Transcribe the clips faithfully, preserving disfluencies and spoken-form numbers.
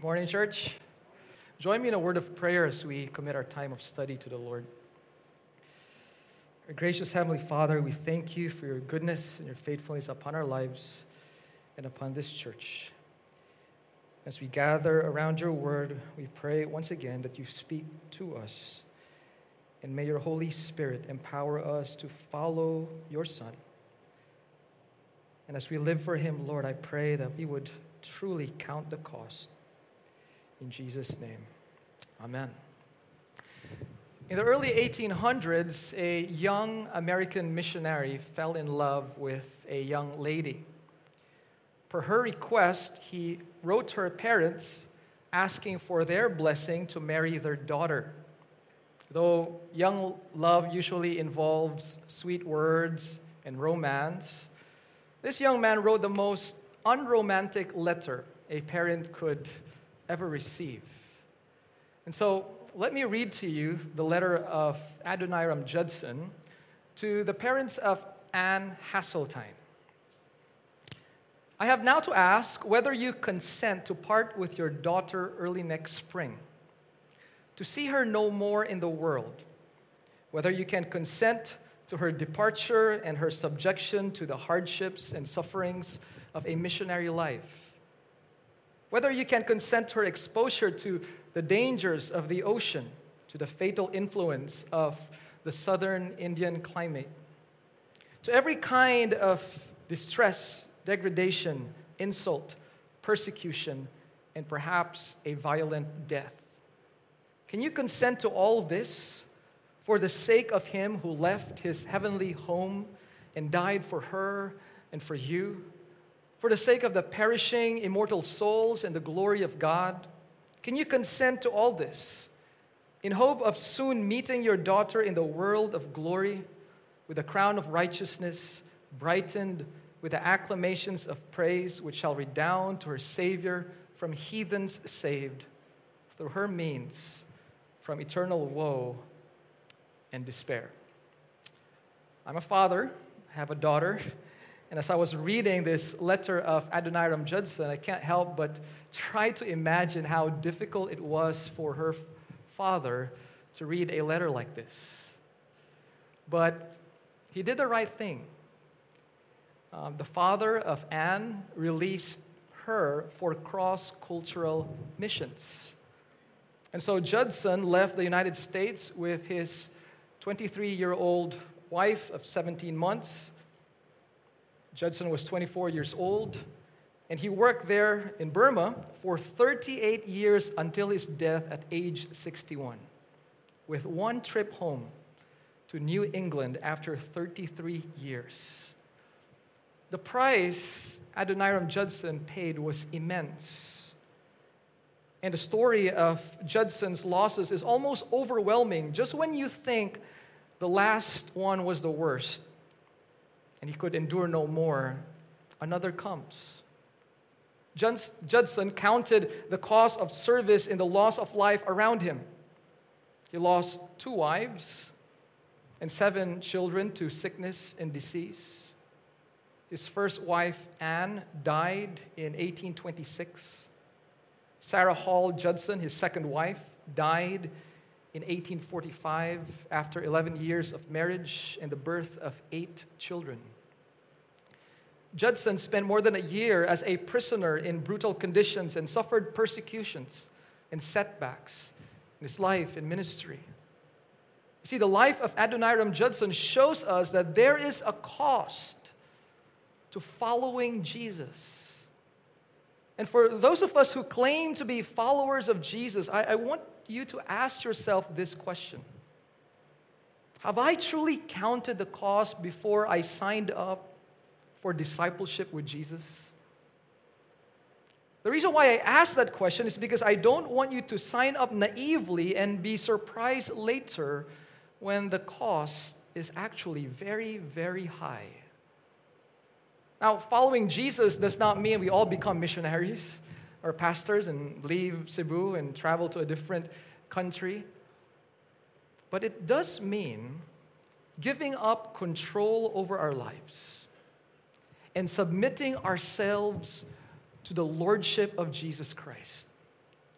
Morning, church. Join me in a word of prayer as we commit our time of study to the Lord. Our gracious Heavenly Father, we thank you for your goodness and your faithfulness upon our lives and upon this church. As we gather around your word, we pray once again that you speak to us, and may your Holy Spirit empower us to follow your Son. And as we live for him, Lord, I pray that we would truly count the cost. In Jesus' name, amen. In the early eighteen hundreds, a young American missionary fell in love with a young lady. Per her request, he wrote to her parents asking for their blessing to marry their daughter. Though young love usually involves sweet words and romance, this young man wrote the most unromantic letter a parent could ever receive. And so let me read to you the letter of Adoniram Judson to the parents of Anne Hasseltine. I have now to ask whether you consent to part with your daughter early next spring, to see her no more in the world, whether you can consent to her departure and her subjection to the hardships and sufferings of a missionary life, whether you can consent to her exposure to the dangers of the ocean, to the fatal influence of the southern Indian climate, to every kind of distress, degradation, insult, persecution, and perhaps a violent death. Can you consent to all this for the sake of him who left his heavenly home and died for her and for you? For the sake of the perishing, immortal souls and the glory of God? Can you consent to all this in hope of soon meeting your daughter in the world of glory with a crown of righteousness, brightened with the acclamations of praise which shall redound to her Savior, from heathens saved, through her means, from eternal woe and despair? I'm a father, I have a daughter, and as I was reading this letter of Adoniram Judson, I can't help but try to imagine how difficult it was for her father to read a letter like this. But he did the right thing. Um, the father of Anne released her for cross-cultural missions. And so Judson left the United States with his twenty-three-year-old wife of seventeen months. Judson was twenty-four years old, and he worked there in Burma for thirty-eight years until his death at age sixty-one, with one trip home to New England after thirty-three years. The price Adoniram Judson paid was immense. And the story of Judson's losses is almost overwhelming. Just when you think the last one was the worst, and he could endure no more, another comes. Judson counted the cost of service in the loss of life around him. He lost two wives and seven children to sickness and disease. His first wife, Anne, died in eighteen twenty-six. Sarah Hall Judson, his second wife, died in eighteen forty-five after eleven years of marriage and the birth of eight children. Judson spent more than a year as a prisoner in brutal conditions and suffered persecutions and setbacks in his life and ministry. You see, the life of Adoniram Judson shows us that there is a cost to following Jesus. And for those of us who claim to be followers of Jesus, I, I want you to ask yourself this question. Have I truly counted the cost before I signed up for discipleship with Jesus? The reason why I ask that question is because I don't want you to sign up naively and be surprised later when the cost is actually very, very high. Now, following Jesus does not mean we all become missionaries or pastors and leave Cebu and travel to a different country. But it does mean giving up control over our lives and submitting ourselves to the lordship of Jesus Christ.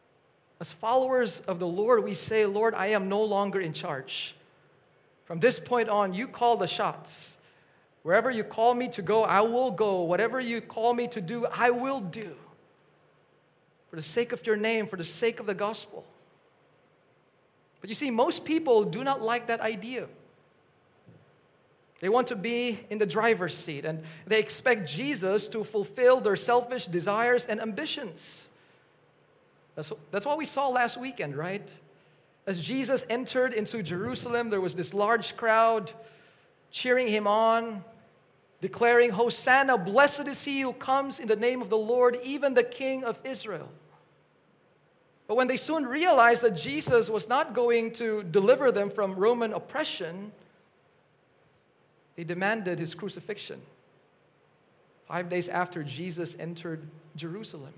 As followers of the Lord, we say, Lord, I am no longer in charge. From this point on, you call the shots. Wherever you call me to go, I will go. Whatever you call me to do, I will do. For the sake of your name, for the sake of the gospel. But you see, most people do not like that idea. They want to be in the driver's seat, and they expect Jesus to fulfill their selfish desires and ambitions. That's, that's what we saw last weekend, right? As Jesus entered into Jerusalem, there was this large crowd cheering him on, declaring, Hosanna, blessed is he who comes in the name of the Lord, even the King of Israel. But when they soon realized that Jesus was not going to deliver them from Roman oppression, they demanded his crucifixion. Five days after Jesus entered Jerusalem.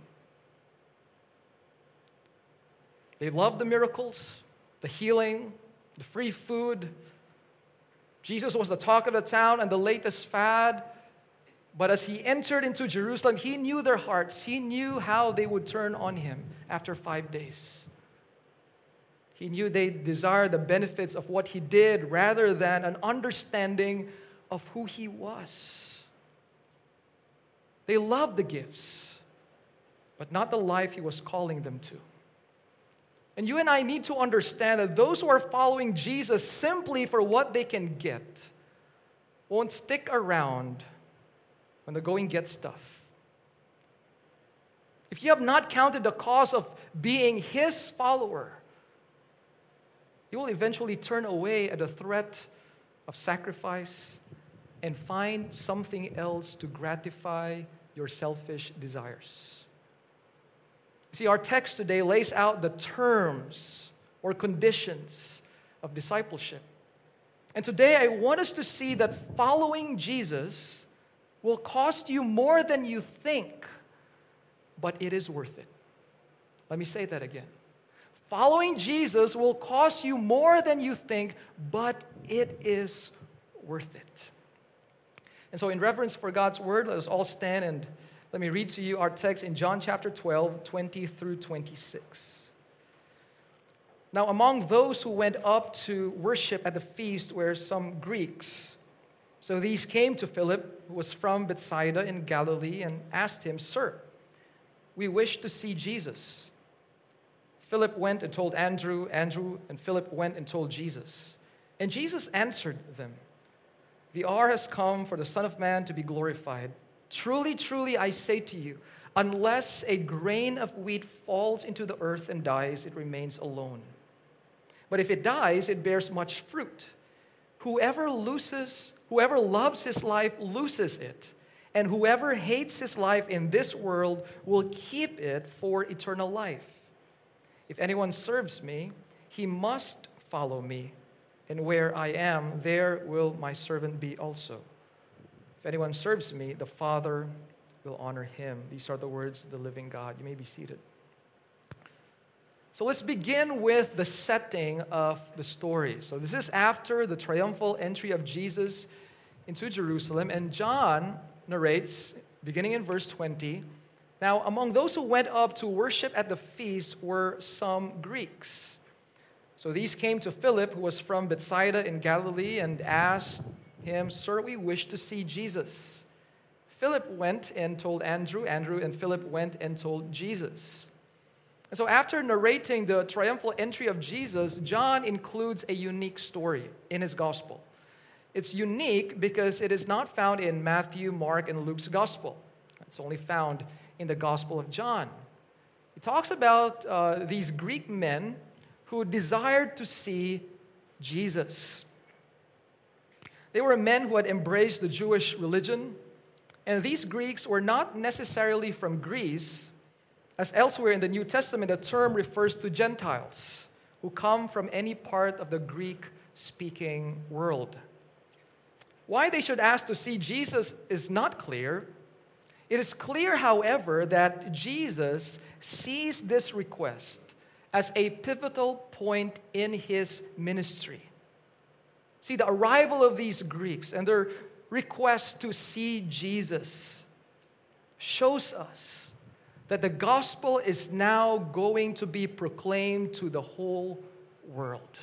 They loved the miracles, the healing, the free food. Jesus was the talk of the town and the latest fad. But as he entered into Jerusalem, he knew their hearts. He knew how they would turn on him after five days. He knew they desired the benefits of what he did rather than an understanding of who he was. They loved the gifts, but not the life he was calling them to. And you and I need to understand that those who are following Jesus simply for what they can get won't stick around when the going gets tough. If you have not counted the cost of being his follower, you will eventually turn away at the threat of sacrifice and find something else to gratify your selfish desires. See, our text today lays out the terms or conditions of discipleship. And today I want us to see that following Jesus will cost you more than you think, but it is worth it. Let me say that again. Following Jesus will cost you more than you think, but it is worth it. And so in reverence for God's word, let us all stand and let me read to you our text in John chapter twelve, twenty through twenty-six. Now, among those who went up to worship at the feast were some Greeks. So these came to Philip, who was from Bethsaida in Galilee, and asked him, Sir, we wish to see Jesus. Philip went and told Andrew, Andrew and Philip went and told Jesus. And Jesus answered them, The hour has come for the Son of Man to be glorified. Truly, truly, I say to you, unless a grain of wheat falls into the earth and dies, it remains alone. But if it dies, it bears much fruit. Whoever loses, whoever loves his life loses it, and whoever hates his life in this world will keep it for eternal life. If anyone serves me, he must follow me, and where I am, there will my servant be also. If anyone serves me, the Father will honor him. These are the words of the living God. You may be seated. So let's begin with the setting of the story. So this is after the triumphal entry of Jesus into Jerusalem, and John narrates, beginning in verse twenty, Now among those who went up to worship at the feast were some Greeks. So these came to Philip, who was from Bethsaida in Galilee, and asked him, Sir, we wish to see Jesus. Philip went and told Andrew. Andrew and Philip went and told Jesus. And so after narrating the triumphal entry of Jesus, John includes a unique story in his gospel. It's unique because it is not found in Matthew, Mark, and Luke's gospel. It's only found in the Gospel of John. He talks about uh, these Greek men who desired to see Jesus. They were men who had embraced the Jewish religion, and these Greeks were not necessarily from Greece, as elsewhere in the New Testament the term refers to Gentiles who come from any part of the Greek-speaking world. Why they should ask to see Jesus is not clear. It is clear, however, that Jesus sees this request as a pivotal point in his ministry. See, the arrival of these Greeks and their request to see Jesus shows us that the gospel is now going to be proclaimed to the whole world.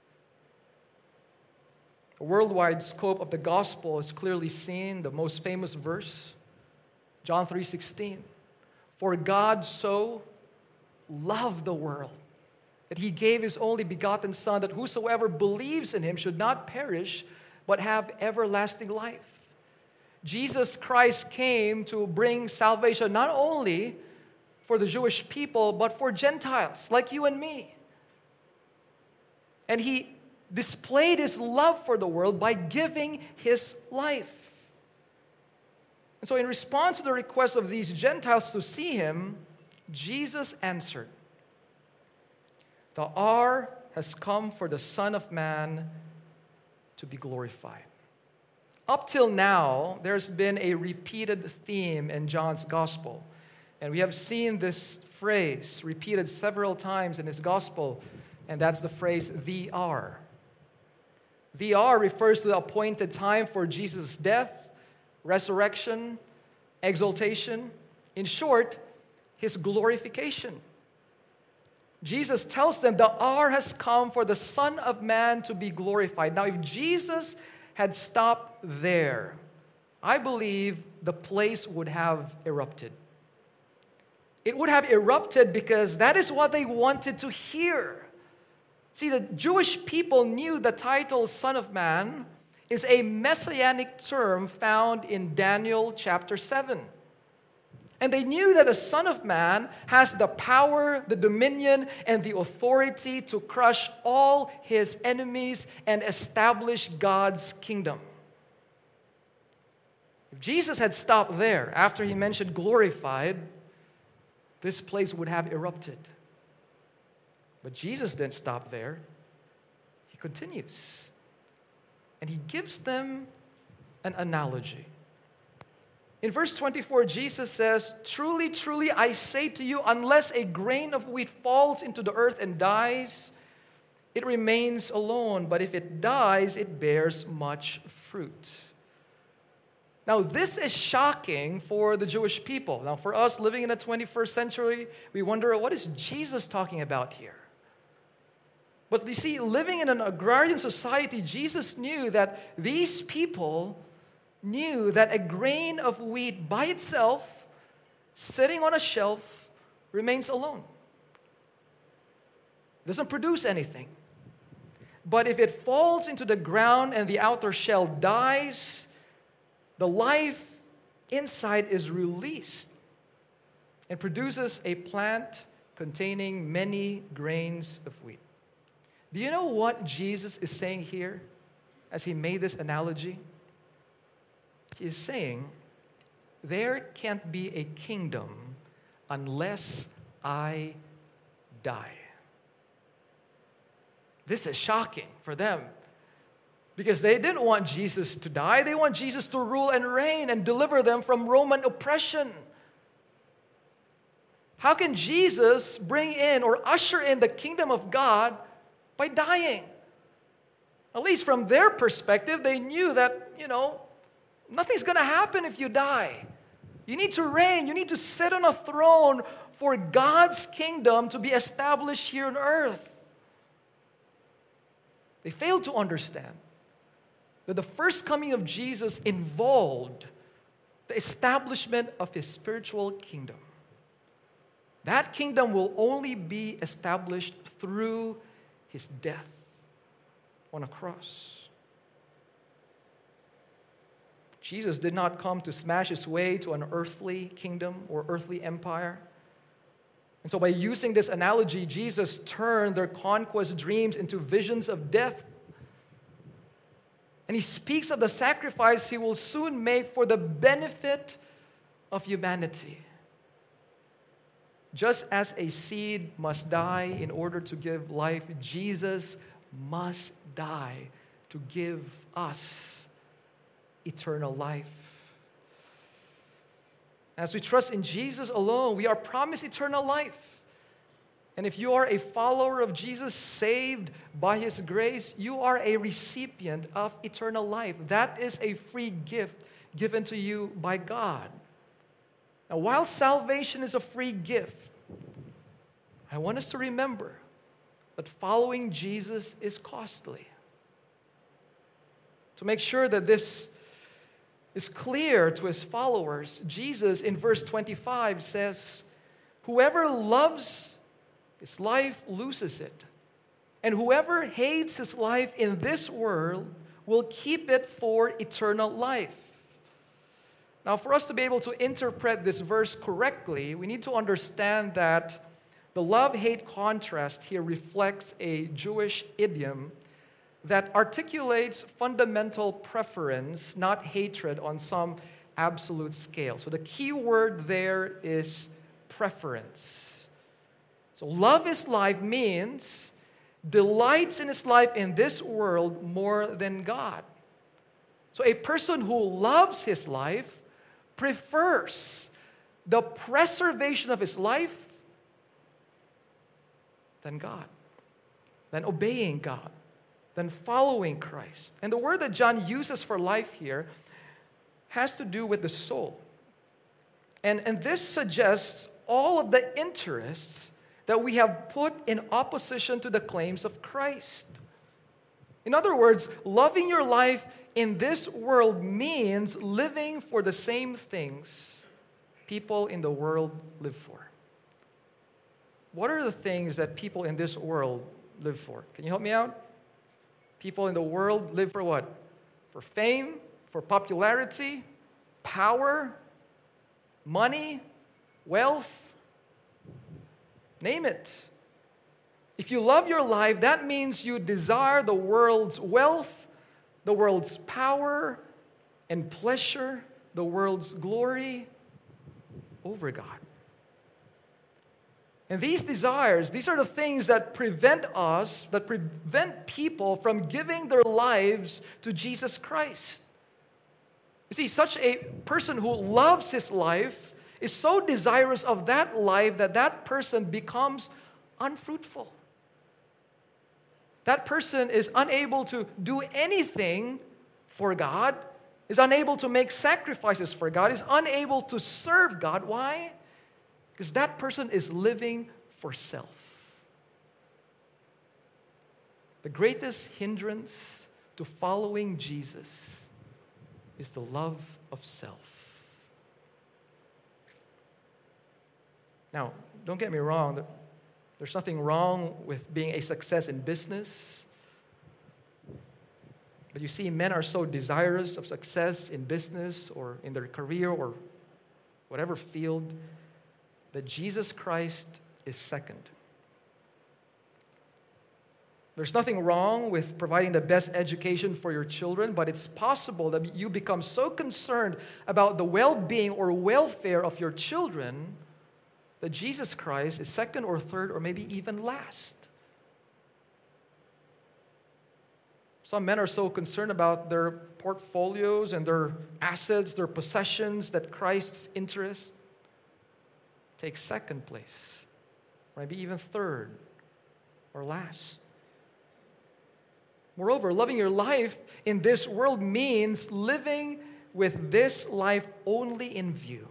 The worldwide scope of the gospel is clearly seen, the most famous verse, John three sixteen. For God so loved the world that he gave his only begotten Son, that whosoever believes in him should not perish, but have everlasting life. Jesus Christ came to bring salvation not only for the Jewish people, but for Gentiles like you and me. And he displayed his love for the world by giving his life. And so in response to the request of these Gentiles to see him, Jesus answered, the hour has come for the Son of Man to be glorified. Up till now, there's been a repeated theme in John's gospel. And we have seen this phrase repeated several times in his gospel, and that's the phrase, the hour. The hour refers to the appointed time for Jesus' death, resurrection, exaltation. In short, his glorification. Jesus tells them the hour has come for the Son of Man to be glorified. Now, if Jesus had stopped there, I believe the place would have erupted. It would have erupted because that is what they wanted to hear. See, the Jewish people knew the title Son of Man is a messianic term found in Daniel chapter seven. And they knew that the Son of Man has the power, the dominion, and the authority to crush all his enemies and establish God's kingdom. If Jesus had stopped there after he mentioned glorified, this place would have erupted. But Jesus didn't stop there. He continues. And he gives them an analogy. In verse twenty-four, Jesus says, truly, truly, I say to you, unless a grain of wheat falls into the earth and dies, it remains alone. But if it dies, it bears much fruit. Now, this is shocking for the Jewish people. Now, for us living in the twenty-first century, we wonder, what is Jesus talking about here? But you see, living in an agrarian society, Jesus knew that these people knew that a grain of wheat by itself, sitting on a shelf, remains alone. It doesn't produce anything. But if it falls into the ground and the outer shell dies, the life inside is released and produces a plant containing many grains of wheat. Do you know what Jesus is saying here as he made this analogy? He is saying, there can't be a kingdom unless I die. This is shocking for them because they didn't want Jesus to die. They want Jesus to rule and reign and deliver them from Roman oppression. How can Jesus bring in or usher in the kingdom of God by dying? At least from their perspective, they knew that, you know, nothing's going to happen if you die. You need to reign. You need to sit on a throne for God's kingdom to be established here on earth. They failed to understand that the first coming of Jesus involved the establishment of his spiritual kingdom. That kingdom will only be established through his death on a cross. Jesus did not come to smash his way to an earthly kingdom or earthly empire. And so by using this analogy, Jesus turned their conquest dreams into visions of death. And he speaks of the sacrifice he will soon make for the benefit of humanity. Just as a seed must die in order to give life, Jesus must die to give us eternal life. As we trust in Jesus alone, we are promised eternal life. And if you are a follower of Jesus, saved by his grace, you are a recipient of eternal life. That is a free gift given to you by God. Now, while salvation is a free gift, I want us to remember that following Jesus is costly. To make sure that this is clear to his followers, Jesus in verse twenty-five says, "Whoever loves his life loses it, and whoever hates his life in this world will keep it for eternal life." Now, for us to be able to interpret this verse correctly, we need to understand that the love-hate contrast here reflects a Jewish idiom that articulates fundamental preference, not hatred, on some absolute scale. So the key word there is preference. So love his life means delights in his life in this world more than God. So a person who loves his life prefers the preservation of his life than God, than obeying God, than following Christ. And the word that John uses for life here has to do with the soul. And, and this suggests all of the interests that we have put in opposition to the claims of Christ. In other words, loving your life in this world means living for the same things people in the world live for. What are the things that people in this world live for? Can you help me out? People in the world live for what? For fame, for popularity, power, money, wealth. Name it. If you love your life, that means you desire the world's wealth, the world's power and pleasure, the world's glory over God. And these desires, these are the things that prevent us, that prevent people from giving their lives to Jesus Christ. You see, such a person who loves his life is so desirous of that life that that person becomes unfruitful. That person is unable to do anything for God, is unable to make sacrifices for God, is unable to serve God. Why? Because that person is living for self. The greatest hindrance to following Jesus is the love of self. Now, don't get me wrong. There's nothing wrong with being a success in business. But you see, men are so desirous of success in business or in their career or whatever field that Jesus Christ is second. There's nothing wrong with providing the best education for your children, but it's possible that you become so concerned about the well-being or welfare of your children that Jesus Christ is second or third or maybe even last. Some men are so concerned about their portfolios and their assets, their possessions, that Christ's interest takes second place, or maybe even third or last. Moreover, loving your life in this world means living with this life only in view.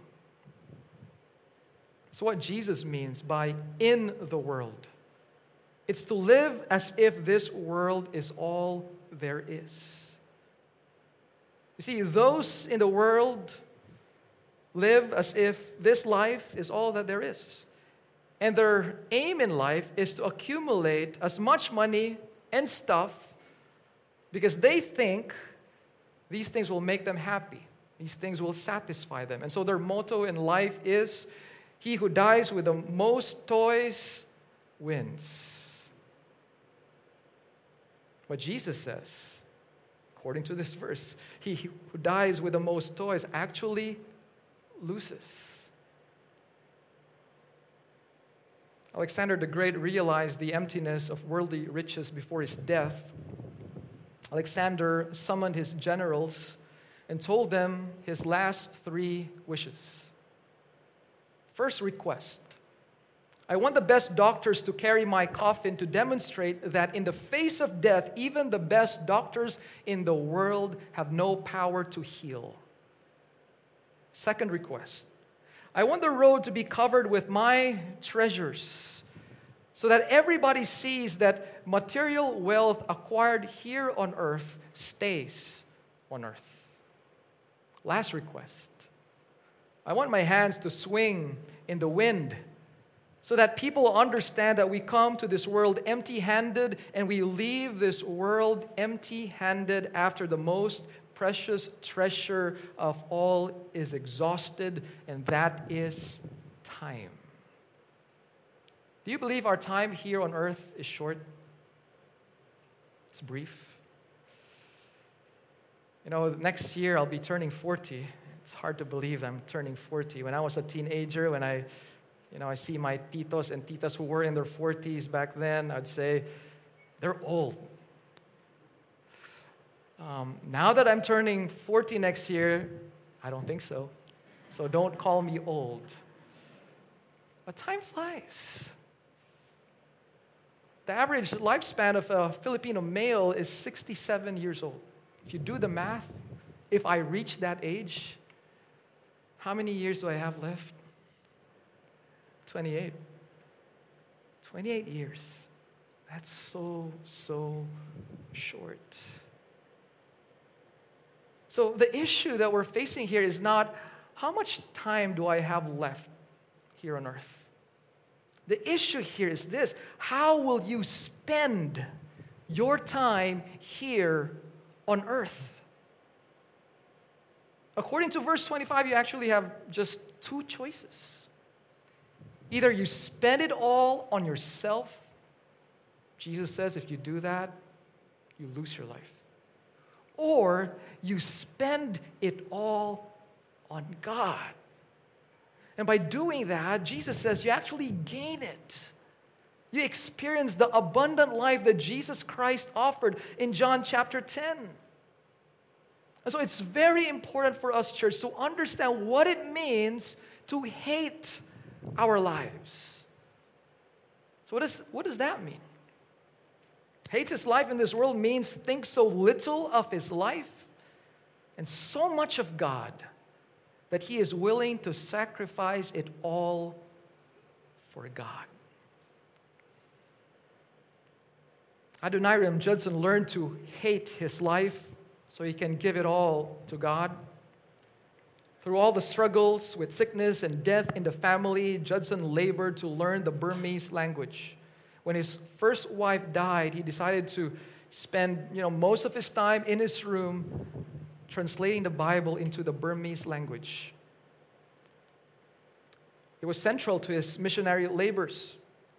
It's what Jesus means by in the world. It's to live as if this world is all there is. You see, those in the world live as if this life is all that there is. And their aim in life is to accumulate as much money and stuff because they think these things will make them happy. These things will satisfy them. And so their motto in life is, he who dies with the most toys wins. But Jesus says, according to this verse, he who dies with the most toys actually loses. Alexander the Great realized the emptiness of worldly riches before his death. Alexander summoned his generals and told them his last three wishes. First request, I want the best doctors to carry my coffin to demonstrate that in the face of death, even the best doctors in the world have no power to heal. Second request, I want the road to be covered with my treasures so that everybody sees that material wealth acquired here on earth stays on earth. Last request. I want my hands to swing in the wind so that people understand that we come to this world empty-handed and we leave this world empty-handed after the most precious treasure of all is exhausted, and that is time. Do you believe our time here on earth is short? It's brief. You know, next year I'll be turning forty. It's hard to believe I'm turning forty. When I was a teenager, when I, you know, I see my titos and titas who were in their forties back then, I'd say, they're old. Um, now that I'm turning forty next year, I don't think so. So don't call me old. But time flies. The average lifespan of a Filipino male is sixty-seven years old. If you do the math, if I reach that age, how many years do I have left? twenty-eight. twenty-eight years. That's so, so short. So the issue that we're facing here is not how much time do I have left here on earth? The issue here is this: how will you spend your time here on earth? According to verse twenty-five, you actually have just two choices. Either you spend it all on yourself. Jesus says if you do that, you lose your life. Or you spend it all on God. And by doing that, Jesus says you actually gain it. You experience the abundant life that Jesus Christ offered in John chapter ten. And so it's very important for us, church, to understand what it means to hate our lives. So what, is, what does that mean? Hates his life in this world means thinks so little of his life and so much of God that he is willing to sacrifice it all for God. Adoniram Judson learned to hate his life so he can give it all to God. Through all the struggles with sickness and death in the family, Judson labored to learn the Burmese language. When his first wife died, he decided to spend, you know, most of his time in his room translating the Bible into the Burmese language. It was central to his missionary labors.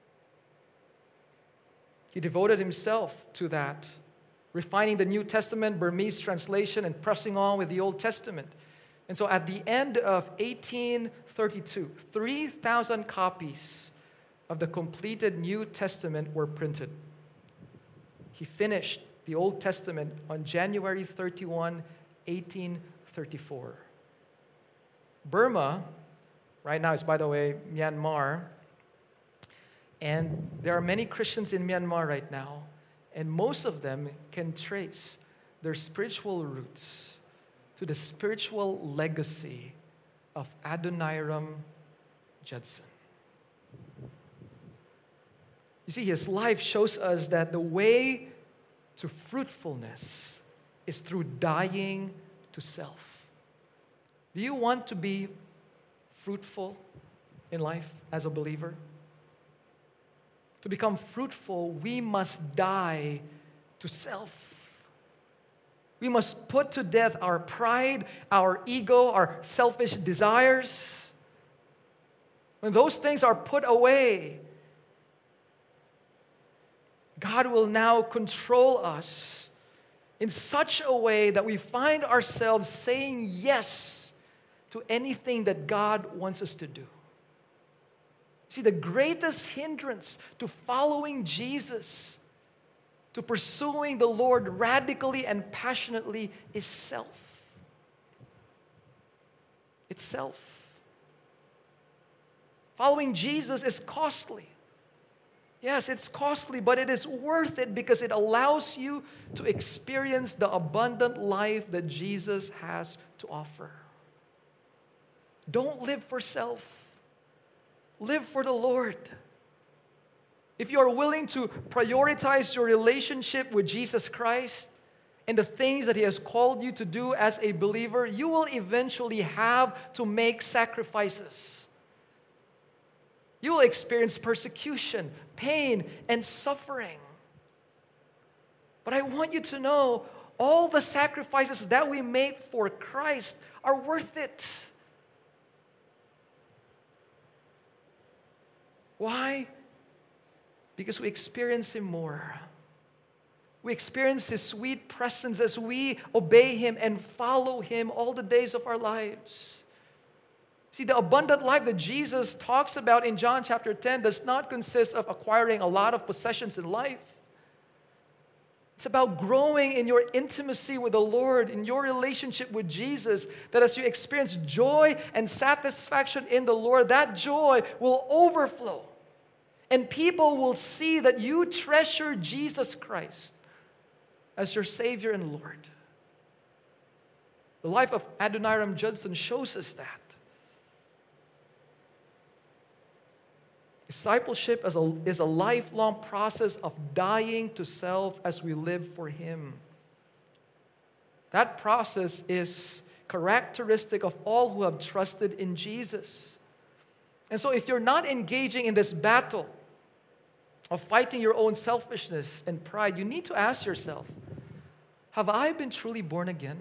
He devoted himself to that, refining the New Testament Burmese translation and pressing on with the Old Testament. And so at the end of eighteen thirty-two, three thousand copies of the completed New Testament were printed. He finished the Old Testament on January thirty-first, eighteen thirty-four. Burma, right now is, by the way, Myanmar, and there are many Christians in Myanmar right now, and most of them can trace their spiritual roots to the spiritual legacy of Adoniram Judson. You see, his life shows us that the way to fruitfulness is through dying to self. Do you want to be fruitful in life as a believer? To become fruitful, we must die to self. We must put to death our pride, our ego, our selfish desires. When those things are put away, God will now control us in such a way that we find ourselves saying yes to anything that God wants us to do. See, the greatest hindrance to following Jesus, to pursuing the Lord radically and passionately, is self. It's self. Following Jesus is costly. Yes, it's costly, but it is worth it because it allows you to experience the abundant life that Jesus has to offer. Don't live for self. Live for the Lord. If you are willing to prioritize your relationship with Jesus Christ and the things that He has called you to do as a believer, you will eventually have to make sacrifices. You will experience persecution, pain, and suffering. But I want you to know all the sacrifices that we make for Christ are worth it. Why? Because we experience Him more. We experience His sweet presence as we obey Him and follow Him all the days of our lives. See, the abundant life that Jesus talks about in John chapter ten does not consist of acquiring a lot of possessions in life. It's about growing in your intimacy with the Lord, in your relationship with Jesus, that as you experience joy and satisfaction in the Lord, that joy will overflow. And people will see that you treasure Jesus Christ as your Savior and Lord. The life of Adoniram Judson shows us that. Discipleship is a, is a lifelong process of dying to self as we live for Him. That process is characteristic of all who have trusted in Jesus. And so if you're not engaging in this battle of fighting your own selfishness and pride, you need to ask yourself, have I been truly born again?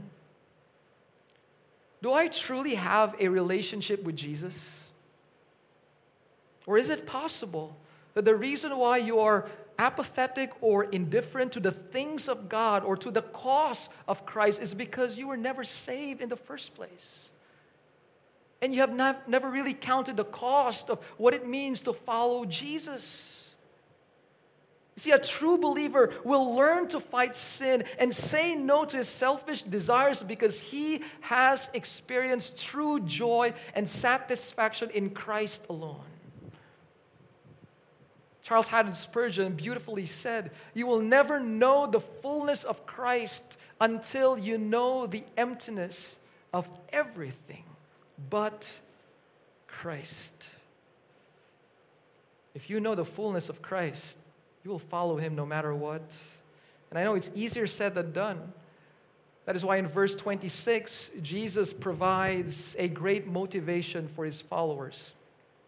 Do I truly have a relationship with Jesus? Or is it possible that the reason why you are apathetic or indifferent to the things of God or to the cause of Christ is because you were never saved in the first place? And you have not, never really counted the cost of what it means to follow Jesus. You see, a true believer will learn to fight sin and say no to his selfish desires because he has experienced true joy and satisfaction in Christ alone. Charles Haddon Spurgeon beautifully said, "You will never know the fullness of Christ until you know the emptiness of everything but Christ." If you know the fullness of Christ, you will follow Him no matter what. And I know it's easier said than done. That is why in verse twenty-six, Jesus provides a great motivation for His followers.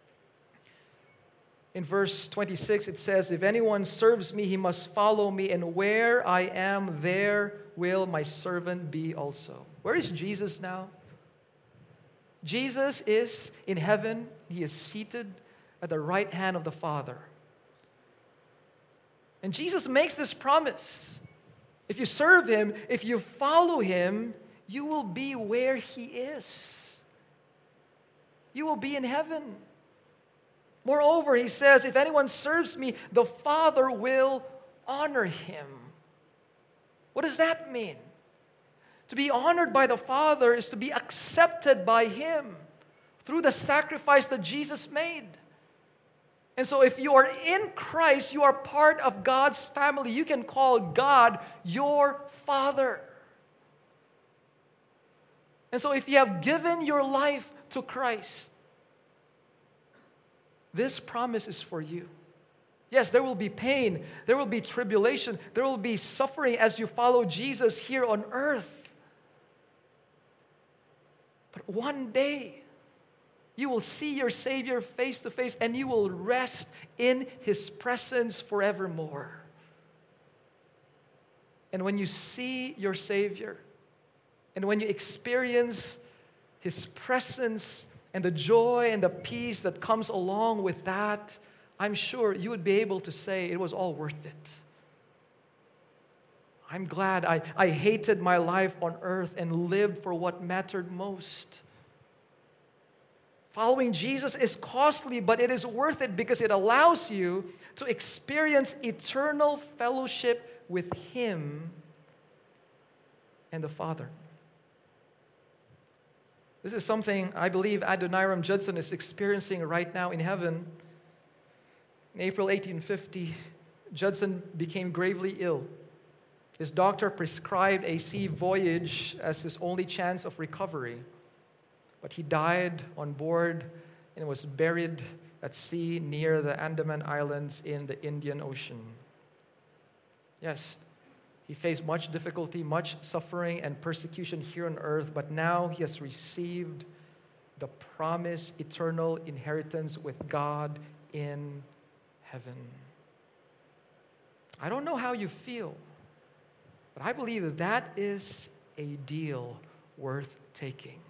In verse twenty-six, it says, "If anyone serves me, he must follow me, and where I am, there will my servant be also." Where is Jesus now? Jesus is in heaven. He is seated at the right hand of the Father. And Jesus makes this promise. If you serve Him, if you follow Him, you will be where He is. You will be in heaven. Moreover, He says, if anyone serves me, the Father will honor him. What does that mean? To be honored by the Father is to be accepted by Him through the sacrifice that Jesus made. And so if you are in Christ, you are part of God's family. You can call God your Father. And so if you have given your life to Christ, this promise is for you. Yes, there will be pain, there will be tribulation, there will be suffering as you follow Jesus here on earth. But one day, you will see your Savior face to face and you will rest in His presence forevermore. And when you see your Savior, and when you experience His presence and the joy and the peace that comes along with that, I'm sure you would be able to say it was all worth it. I'm glad I, I hated my life on earth and lived for what mattered most. Following Jesus is costly, but it is worth it because it allows you to experience eternal fellowship with Him and the Father. This is something I believe Adoniram Judson is experiencing right now in heaven. In April eighteen fifty, Judson became gravely ill. His doctor prescribed a sea voyage as his only chance of recovery. but he died on board and was buried at sea near the Andaman Islands in the Indian Ocean. Yes, he faced much difficulty, much suffering and persecution here on earth, but now he has received the promised eternal inheritance with God in heaven. I don't know how you feel, but I believe that is a deal worth taking.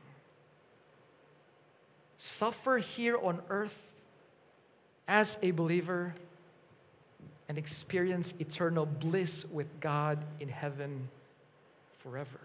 Suffer here on earth as a believer and experience eternal bliss with God in heaven forever.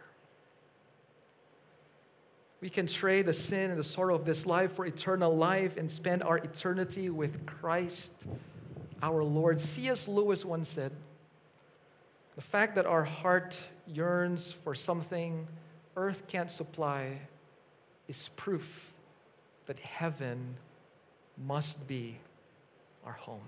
We can trade the sin and the sorrow of this life for eternal life and spend our eternity with Christ, our Lord. C S Lewis once said, "The fact that our heart yearns for something earth can't supply is proof that heaven must be our home."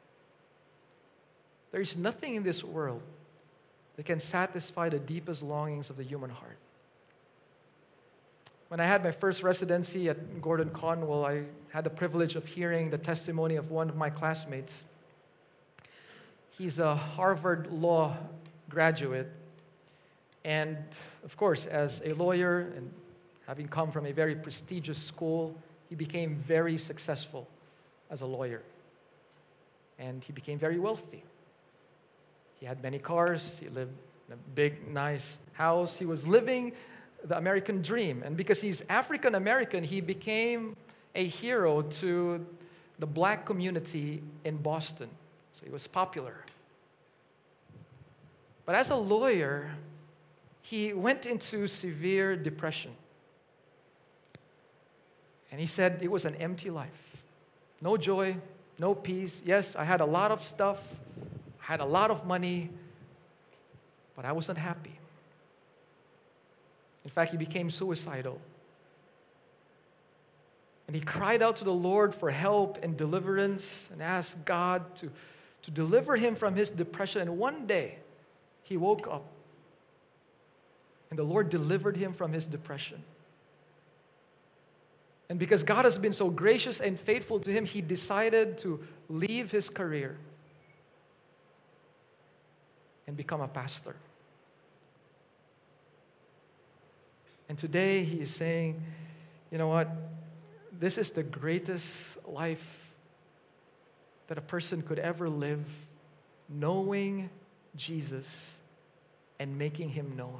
There is nothing in this world that can satisfy the deepest longings of the human heart. When I had my first residency at Gordon Conwell, I had the privilege of hearing the testimony of one of my classmates. He's a Harvard Law graduate, and of course, as a lawyer and having come from a very prestigious school, he became very successful as a lawyer, and he became very wealthy. He had many cars, he lived in a big, nice house. He was living the American dream. And because he's African American, he became a hero to the black community in Boston. So he was popular. But as a lawyer, he went into severe depression. And he said it was an empty life. No joy, no peace. Yes, I had a lot of stuff, I had a lot of money, but I wasn't happy. In fact, he became suicidal. And he cried out to the Lord for help and deliverance and asked God to, to deliver him from his depression. And one day, he woke up and the Lord delivered him from his depression. And because God has been so gracious and faithful to him, he decided to leave his career and become a pastor. And today he is saying, you know what? This is the greatest life that a person could ever live, knowing Jesus and making him known.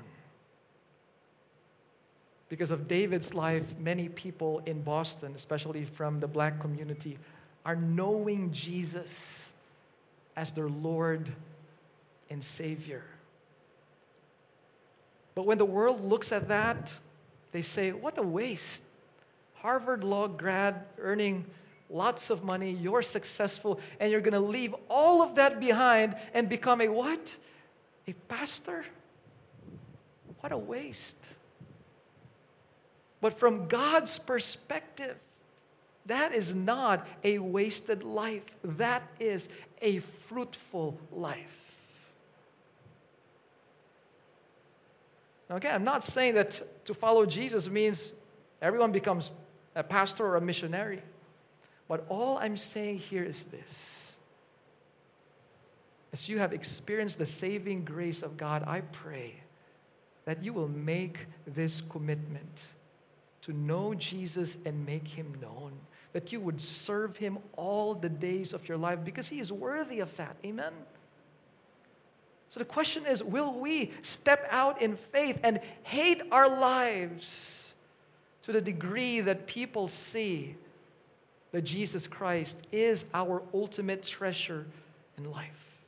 Because of David's life, many people in Boston, especially from the black community, are knowing Jesus as their Lord and Savior. But when the world looks at that, they say, what a waste. Harvard Law grad earning lots of money, you're successful, and you're going to leave all of that behind and become a what? A pastor? What a waste. But from God's perspective, that is not a wasted life. That is a fruitful life. Okay, I'm not saying that to follow Jesus means everyone becomes a pastor or a missionary. But all I'm saying here is this. As you have experienced the saving grace of God, I pray that you will make this commitment to know Jesus and make him known. That you would serve him all the days of your life because he is worthy of that. Amen? So the question is, will we step out in faith and hate our lives to the degree that people see that Jesus Christ is our ultimate treasure in life?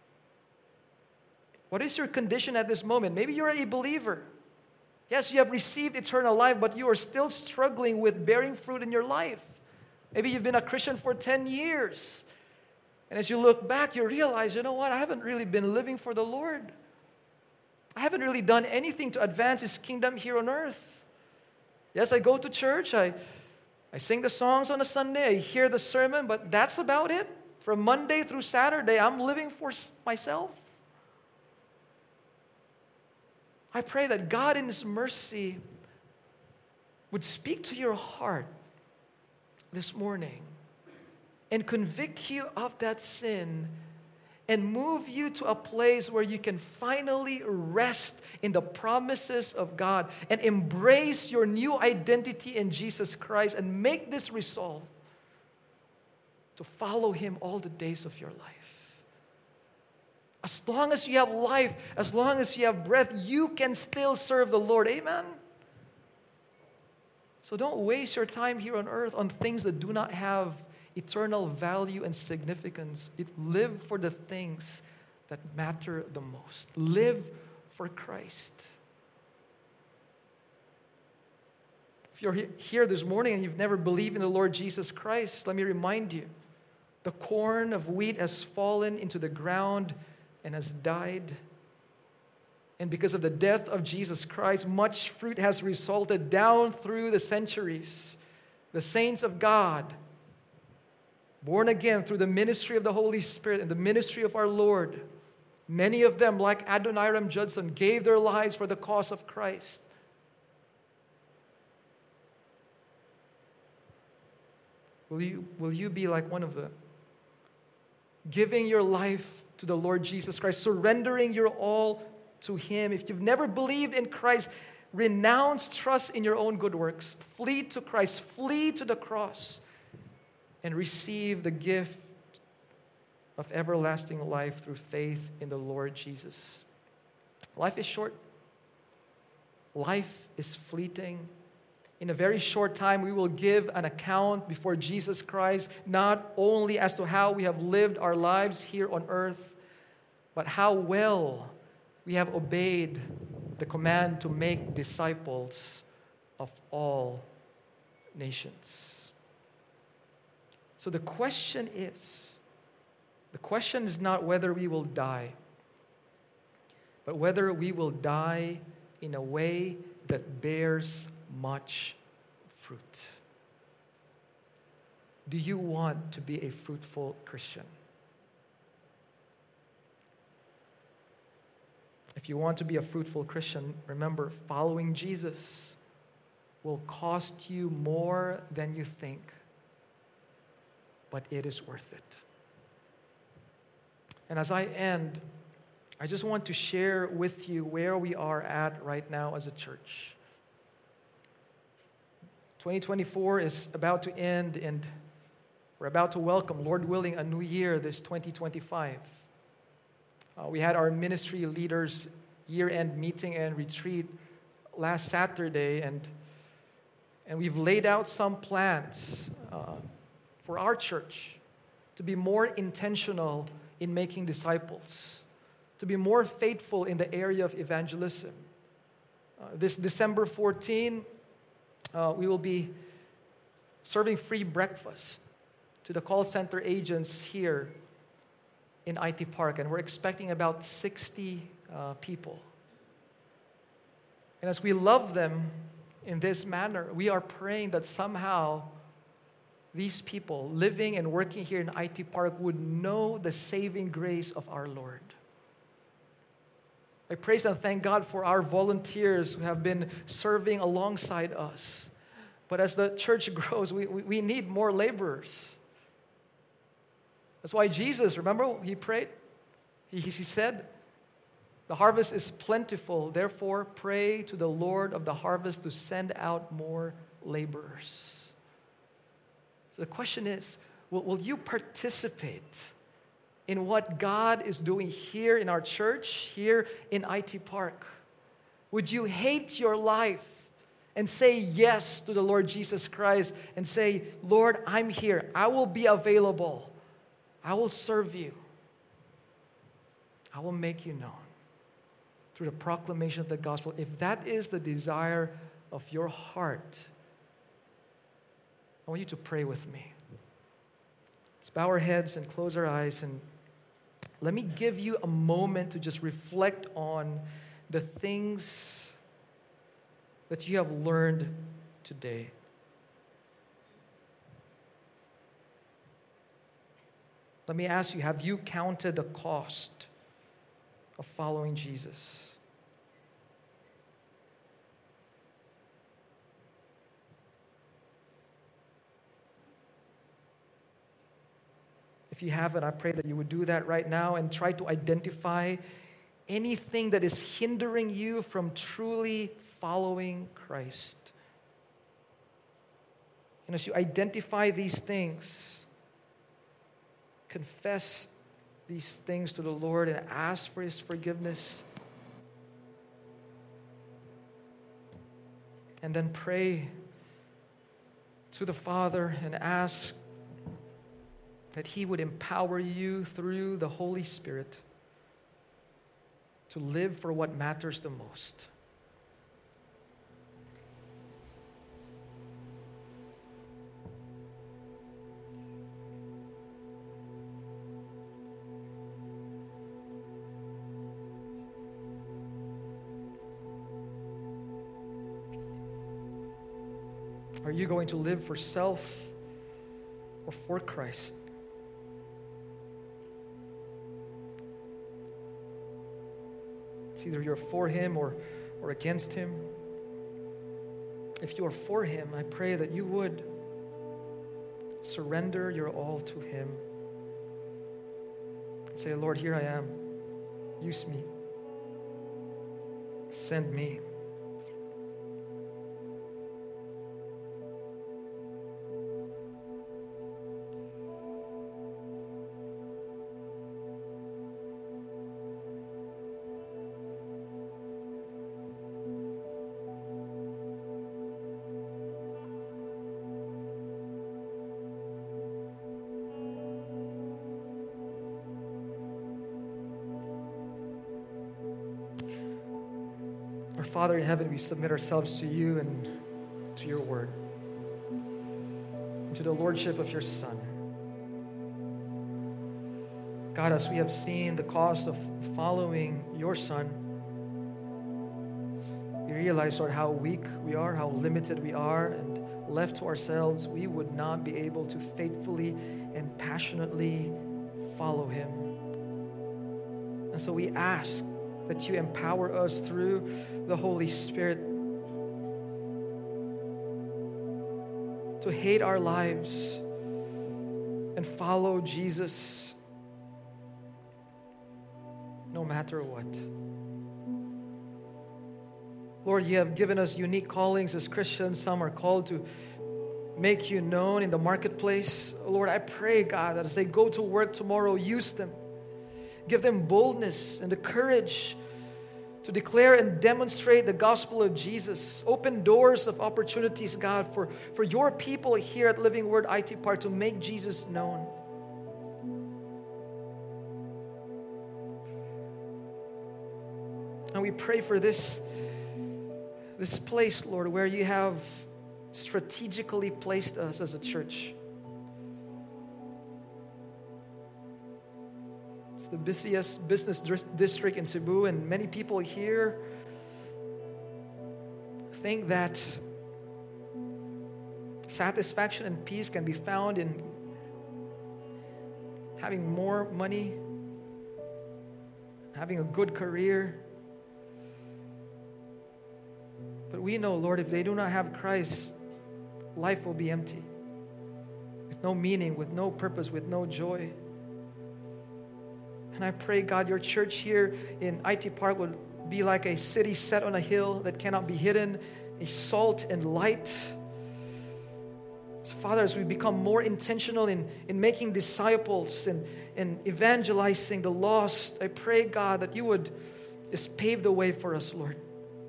What is your condition at this moment? Maybe you're a believer. Yes, you have received eternal life, but you are still struggling with bearing fruit in your life. Maybe you've been a Christian for ten years. And as you look back, you realize, you know what? I haven't really been living for the Lord. I haven't really done anything to advance his kingdom here on earth. Yes, I go to church. I, I sing the songs on a Sunday. I hear the sermon, but that's about it. From Monday through Saturday, I'm living for myself. I pray that God in his mercy would speak to your heart this morning and convict you of that sin and move you to a place where you can finally rest in the promises of God and embrace your new identity in Jesus Christ and make this resolve to follow Him all the days of your life. As long as you have life, as long as you have breath, you can still serve the Lord. Amen? So don't waste your time here on earth on things that do not have eternal value and significance. It, live for the things that matter the most. Live for Christ. If you're here this morning and you've never believed in the Lord Jesus Christ, let me remind you, the corn of wheat has fallen into the ground and has died. And because of the death of Jesus Christ, much fruit has resulted down through the centuries. The saints of God, born again through the ministry of the Holy Spirit and the ministry of our Lord, many of them, like Adoniram Judson, gave their lives for the cause of Christ. Will you, will you be like one of them? Giving your life to the Lord Jesus Christ, surrendering your all to Him. If you've never believed in Christ, renounce trust in your own good works. Flee to Christ. Flee to the cross. And receive the gift of everlasting life through faith in the Lord Jesus. Life is short. Life is fleeting. In a very short time, we will give an account before Jesus Christ, not only as to how we have lived our lives here on earth, but how well we have obeyed the command to make disciples of all nations. So the question is, the question is not whether we will die, but whether we will die in a way that bears much fruit. Do you want to be a fruitful Christian? If you want to be a fruitful Christian, remember, following Jesus will cost you more than you think, but it is worth it. And as I end, I just want to share with you where we are at right now as a church. twenty twenty-four is about to end, and we're about to welcome, Lord willing, a new year this twenty twenty-five. Uh, we had our ministry leaders' year-end meeting and retreat last Saturday, and, and we've laid out some plans uh, for our church to be more intentional in making disciples, to be more faithful in the area of evangelism. Uh, this December fourteenth, uh, we will be serving free breakfast to the call center agents here in I T Park, and we're expecting about sixty uh, people. And as we love them in this manner, we are praying that somehow these people living and working here in I T Park would know the saving grace of our Lord. I praise and thank God for our volunteers who have been serving alongside us. But as the church grows, we, we, we need more laborers. That's why Jesus, remember, he prayed? He, he said, the harvest is plentiful, therefore pray to the Lord of the harvest to send out more laborers. So the question is, will, will you participate in what God is doing here in our church, here in I T Park? Would you hate your life and say yes to the Lord Jesus Christ and say, Lord, I'm here. I will be available. I will serve you. I will make you known through the proclamation of the gospel. If that is the desire of your heart, I want you to pray with me. Let's bow our heads and close our eyes, and let me give you a moment to just reflect on the things that you have learned today. Let me ask you, have you counted the cost of following Jesus? If you haven't, I pray that you would do that right now and try to identify anything that is hindering you from truly following Christ. And as you identify these things, confess these things to the Lord and ask for His forgiveness. And then pray to the Father and ask that He would empower you through the Holy Spirit to live for what matters the most. Are you going to live for self or for Christ? It's either you're for Him or, or against Him. If you are for Him, I pray that you would surrender your all to Him. Say, Lord, here I am. Use me. Send me. Our Father in heaven, we submit ourselves to you and to your word, and to the lordship of your Son. God, as we have seen the cost of following your Son, we realize, Lord, how weak we are, how limited we are, and left to ourselves, we would not be able to faithfully and passionately follow Him. And so we ask that you empower us through the Holy Spirit to hate our lives and follow Jesus no matter what. Lord, you have given us unique callings as Christians. Some are called to make you known in the marketplace. Lord, I pray, God, that as they go to work tomorrow, use them. Give them boldness and the courage to declare and demonstrate the gospel of Jesus. Open doors of opportunities, God, for, for your people here at Living Word I T Park to make Jesus known. And we pray for this, this place, Lord, where you have strategically placed us as a church. The busiest business district in Cebu, and many people here think that satisfaction and peace can be found in having more money, having a good career. But we know, Lord, if they do not have Christ, life will be empty, with no meaning, with no purpose, with no joy. And I pray, God, your church here in I T Park would be like a city set on a hill that cannot be hidden, a salt and light. So, Father, as we become more intentional in, in making disciples and, and evangelizing the lost, I pray, God, that you would just pave the way for us, Lord.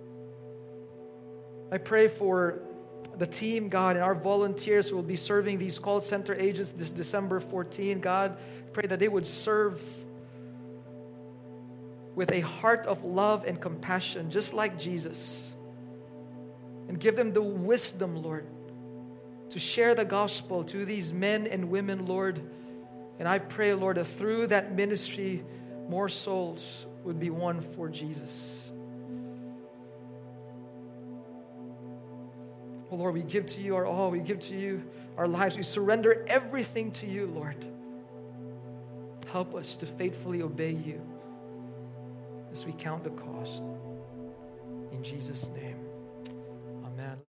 I pray for the team, God, and our volunteers who will be serving these call center agents this December fourteenth. God, I pray that they would serve with a heart of love and compassion, just like Jesus. And give them the wisdom, Lord, to share the gospel to these men and women, Lord. And I pray, Lord, that through that ministry, more souls would be won for Jesus. Oh, Lord, we give to you our all. We give to you our lives. We surrender everything to you, Lord. Help us to faithfully obey you as we count the cost. In Jesus' name, amen.